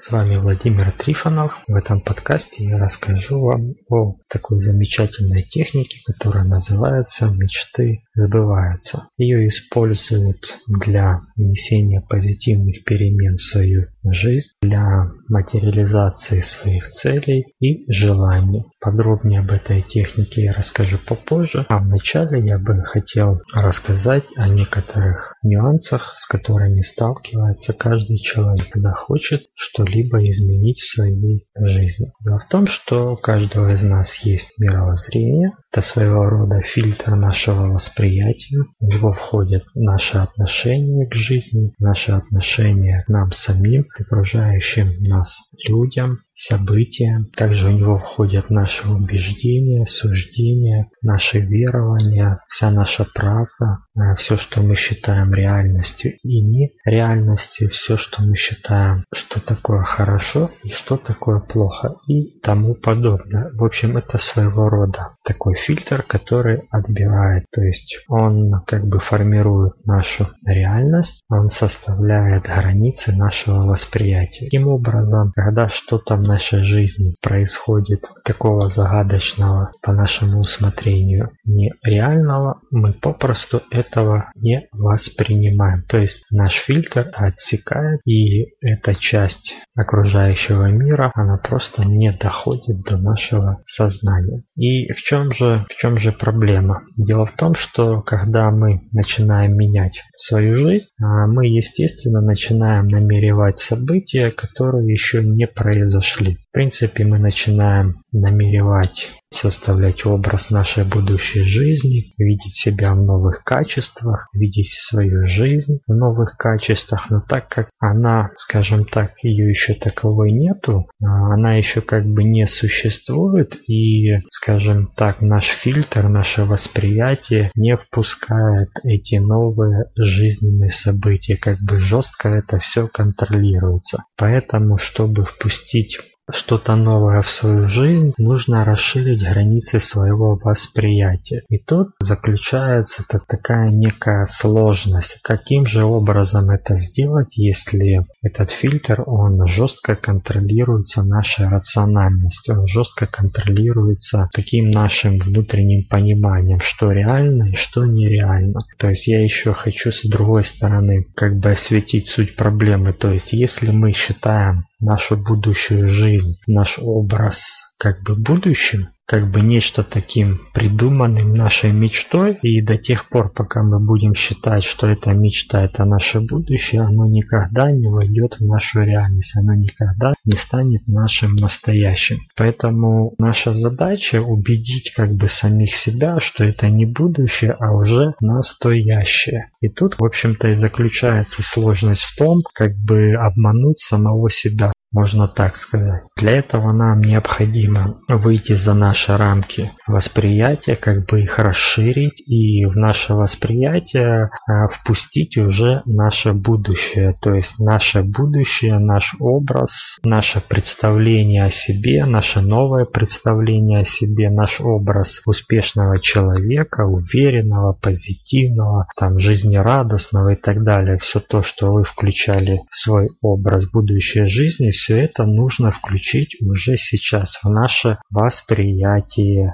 С вами Владимир Трифонов. В этом подкасте я расскажу вам о такой замечательной технике, которая называется «Мечты сбываются». Ее используют для внесения позитивных перемен в свою жизнь, для материализации своих целей и желаний. Подробнее об этой технике я расскажу попозже, а вначале я бы хотел рассказать о некоторых нюансах, с которыми сталкивается каждый человек, когда хочет что-либо изменить в своей жизни. Дело в том, что у каждого из нас есть мировоззрение, это своего рода фильтр нашего восприятия, в него входят наши отношения к жизни, наши отношения к нам самим, окружающим нас людям, события. Также в него входят наши убеждения, суждения, наши верования, вся наша правда, все, что мы считаем реальностью и нереальностью, все, что мы считаем, что такое хорошо и что такое плохо и тому подобное. В общем, это своего рода такой фильтр, который отбирает, то есть он как бы формирует нашу реальность, он составляет границы нашего восприятия. Таким образом, когда что-то в нашей жизни происходит такого загадочного по нашему усмотрению нереального, мы попросту этого не воспринимаем. То есть наш фильтр отсекает, и эта часть окружающего мира, она просто не доходит до нашего сознания. И в чем же проблема? Дело в том, что когда мы начинаем менять свою жизнь, мы, естественно, начинаем намеревать события, которые еще не произошли. В принципе, мы начинаем намеревать составлять образ нашей будущей жизни, видеть себя в новых качествах, видеть свою жизнь в новых качествах, но так как она, скажем так, ее еще таковой нету, она еще как бы не существует, и, скажем так, наш фильтр, наше восприятие не впускает эти новые жизненные события, как бы жестко это все контролируется. Поэтому, чтобы впустить что-то новое в свою жизнь, нужно расширить границы своего восприятия. И тут заключается такая некая сложность. Каким же образом это сделать, если этот фильтр, он жестко контролируется нашей рациональностью, он жестко контролируется таким нашим внутренним пониманием, что реально и что нереально. То есть я еще хочу с другой стороны как бы осветить суть проблемы. То есть если мы считаем нашу будущую жизнь, наш образ как бы будущим, как бы нечто таким придуманным нашей мечтой, и до тех пор, пока мы будем считать, что эта мечта, это наше будущее, оно никогда не войдет в нашу реальность, оно никогда не станет нашим настоящим. Поэтому наша задача убедить как бы самих себя, что это не будущее, а уже настоящее. И тут, в общем-то, и заключается сложность в том, как бы обмануть самого себя. Можно так сказать. Для этого нам необходимо выйти за наши рамки восприятия, как бы их расширить и в наше восприятие впустить уже наше будущее. То есть наше будущее, наш образ, наше представление о себе, наше новое представление о себе, наш образ успешного человека, уверенного, позитивного, жизнерадостного и так далее. Все то, что вы включали в свой образ будущей жизни, все это нужно включить уже сейчас в наше восприятие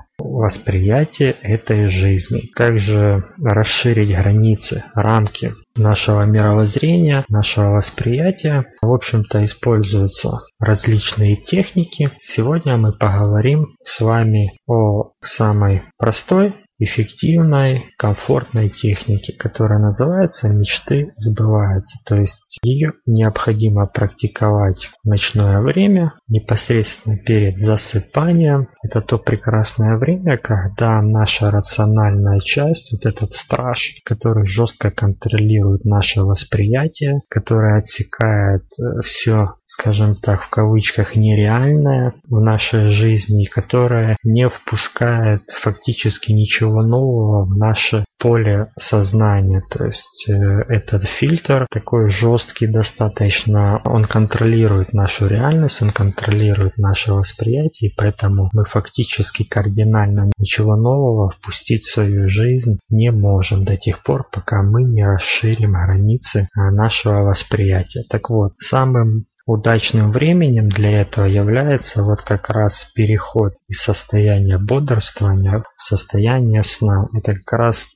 этой жизни. Как же расширить границы, рамки нашего мировоззрения, нашего восприятия? В общем-то, используются различные техники. Сегодня мы поговорим с вами о самой простой, эффективной, комфортной технике, которая называется «Мечты сбываются». То есть ее необходимо практиковать в ночное время, непосредственно перед засыпанием. Это то прекрасное время, когда наша рациональная часть, вот этот страж, который жестко контролирует наше восприятие, который отсекает все, скажем так, в кавычках, нереальное в нашей жизни, которое не впускает фактически ничего нового в наше поле сознания. То есть этот фильтр такой жесткий достаточно, он контролирует нашу реальность, он контролирует наше восприятие, и поэтому мы фактически кардинально ничего нового впустить в свою жизнь не можем до тех пор, пока мы не расширим границы нашего восприятия. Так вот, самым удачным временем для этого является вот как раз переход из состояния бодрствования в состояние сна. Это как раз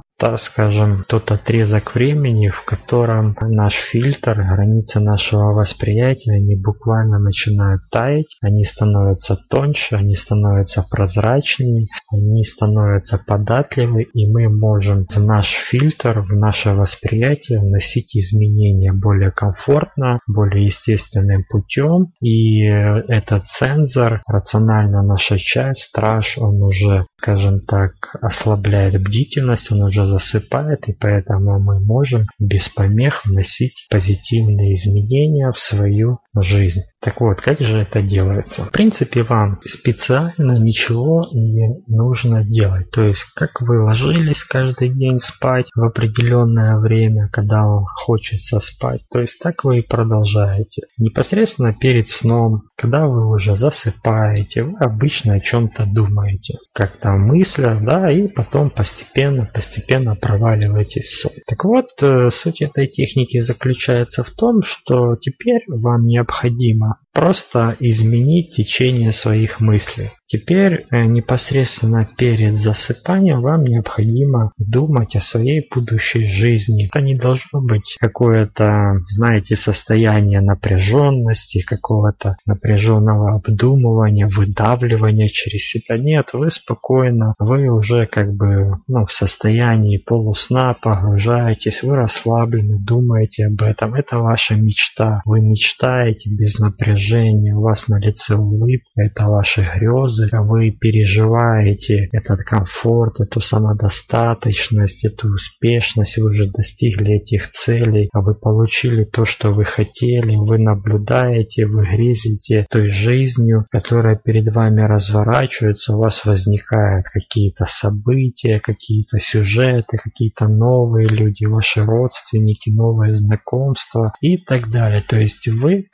тот отрезок времени, в котором наш фильтр, границы нашего восприятия, они буквально начинают таять, они становятся тоньше, они становятся прозрачнее, они становятся податливы, и мы можем в наш фильтр, в наше восприятие вносить изменения более комфортно, более естественным путем. И этот цензор, рационально наша часть, страж, он уже, скажем так, ослабляет бдительность, он уже засыпает, и поэтому мы можем без помех вносить позитивные изменения в свою жизнь. Так вот, как же это делается? В принципе, вам специально ничего не нужно делать. То есть, как вы ложились каждый день спать в определенное время, когда вам хочется спать, то есть так вы и продолжаете. Непосредственно перед сном, когда вы уже засыпаете, вы обычно о чем-то думаете, как-то мыслях, да, и потом постепенно проваливаетесь в сон. Так вот, суть этой техники заключается в том, что теперь вам необходимо просто изменить течение своих мыслей. Теперь непосредственно перед засыпанием вам необходимо думать о своей будущей жизни. Это не должно быть какое-то, знаете, состояние напряженности, какого-то напряженного обдумывания, выдавливания через себя. Нет, вы спокойно, вы уже как бы в состоянии полусна погружаетесь, вы расслаблены, думаете об этом. Это ваша мечта. Вы мечтаете без напряжения, у вас на лице улыбка, это ваши грезы. Вы переживаете этот комфорт, эту самодостаточность, эту успешность, вы уже достигли этих целей, вы получили то, что вы хотели, вы наблюдаете, вы грезите той жизнью, которая перед вами разворачивается, у вас возникают какие-то события, какие-то сюжеты, какие-то новые люди, ваши родственники, новые знакомства и так далее. То есть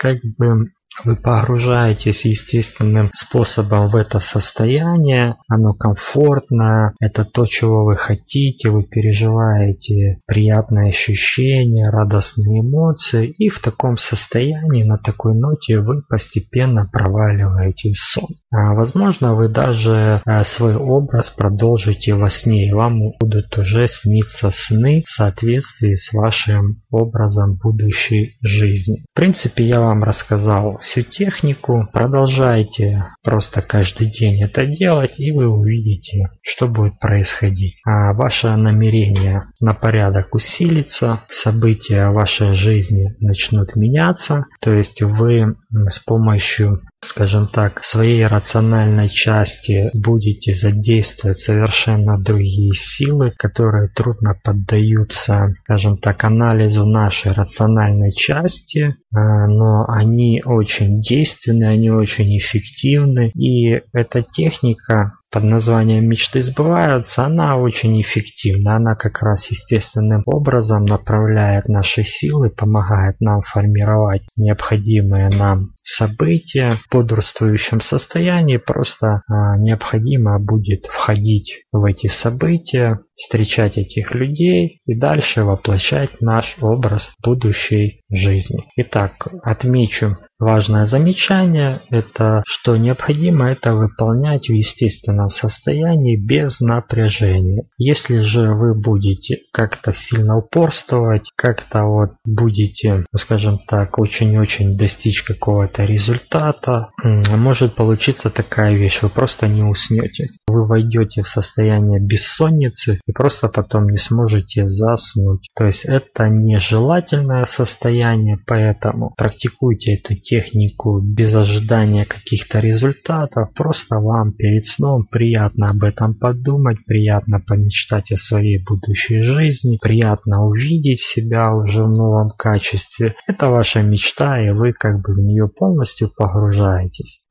вы погружаетесь естественным способом в это состояние, оно комфортно, это то, чего вы хотите, вы переживаете приятные ощущения, радостные эмоции, и в таком состоянии, на такой ноте вы постепенно проваливаетесь в сон. Возможно, вы даже свой образ продолжите во сне, и вам будут уже сниться сны в соответствии с вашим образом будущей жизни. В принципе, я вам рассказал всю технику, продолжайте просто каждый день это делать, и вы увидите, что будет происходить. Ваше намерение на порядок усилится, события в вашей жизни начнут меняться, то есть вы с помощью, скажем так, своей рациональной части будете задействовать совершенно другие силы, которые трудно поддаются, скажем так, анализу нашей рациональной части, но они очень действенны, они очень эффективны, и эта техника под названием «Мечты сбываются», она очень эффективна. Она как раз естественным образом направляет наши силы, помогает нам формировать необходимые нам события. В бодрствующем состоянии просто необходимо будет входить в эти события, встречать этих людей и дальше воплощать наш образ будущей жизни. Итак, отмечу важное замечание, это что необходимо это выполнять в естественном состоянии без напряжения. Если же вы будете как-то сильно упорствовать, как-то будете, скажем так, очень-очень достичь какого-то результата, может получиться такая вещь, вы просто не уснете. Вы войдете в состояние бессонницы и просто потом не сможете заснуть. То есть это нежелательное состояние, поэтому практикуйте эту технику без ожидания каких-то результатов. Просто вам перед сном приятно об этом подумать, приятно помечтать о своей будущей жизни, приятно увидеть себя уже в новом качестве. Это ваша мечта, и вы как бы в нее полностью погружаетесь.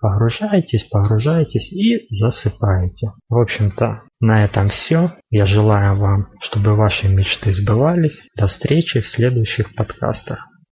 Погружаетесь и засыпаете. В общем-то, на этом все. Я желаю вам, чтобы ваши мечты сбывались. До встречи в следующих подкастах.